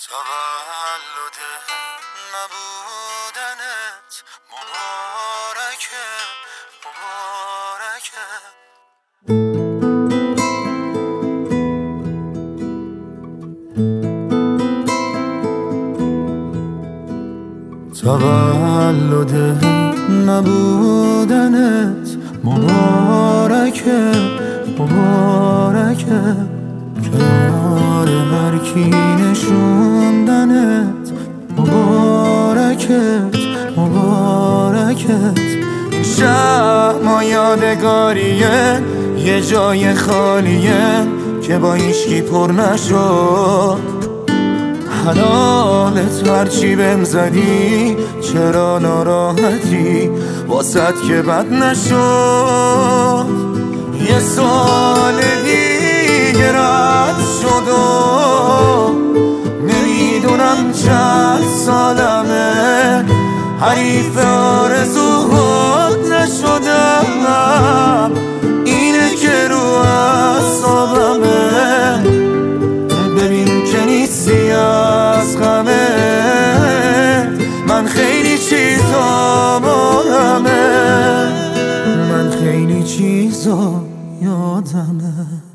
تولد نبودنت مبارکه مبارکه. تولد نبودنت مبارکه مبارکه. کنار هر کی نشوندنت مبارکت مبارکت. این شهر ما یادگاریه، یه جای خالیه که با هیچکی پر نشد. حلالت هرچی بهم زدی، چرا ناراحتی واسد که بد نشد. یه سال دیگه رد شد و نمیدونم چند سالمه، حریف آرزوهات نشدم. اینه که رو اعصابمه، ببین که نیستی از غمه. من خیلی چیزا یادمه، من خیلی چیزا یادمه.